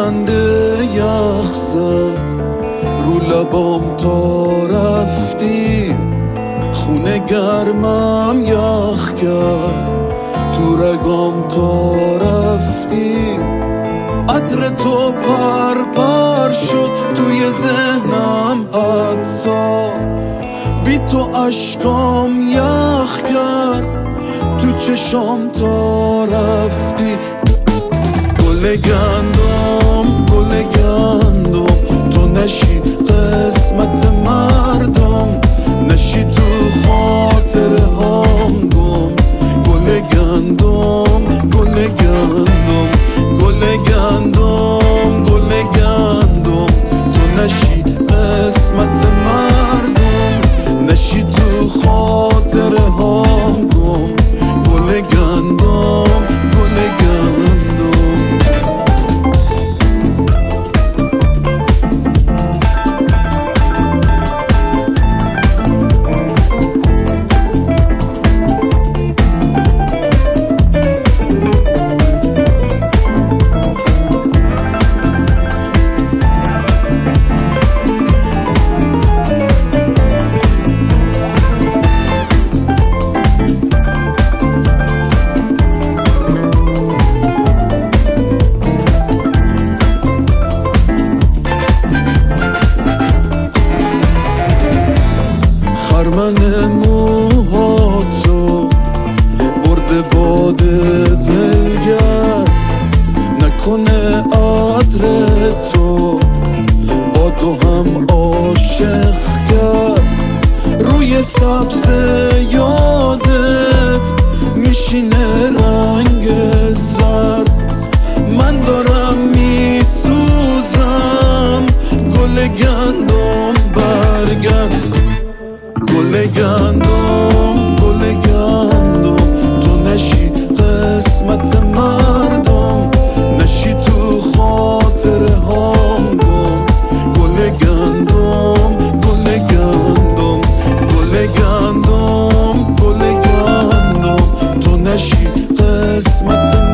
خنده یخ زد رو لبام تا رفتی، خونه گرمم یخ کرد تو رگام تا رفتی. عطر تو پر پر شد توی ذهنم حتی، بی تو اشکام یخ کرد تو چشام تا رفتی. گل گندم گل گندم تو نشی قسمت مردم، نشی تو خاطره هام گم. گل گندم گل گندم گل گندم گل گندم تو نشی قسمت مردم، نشی تو خاطره هام گم. گل گندم گل گندم. خرمن موهاتو برده باد ولگرد، نکنه عطر تو با تو هم عاشق کرد. روی سبز یادت میشینه رنگ زرد، من دارم میسوزم. گل گندم برگرد. گل گندم گل گندم تو نشی قسمت مردم، نشی تو خاطره هام گم. گل گندم گل گندم گل گندم گل گندم تو نشی قسمت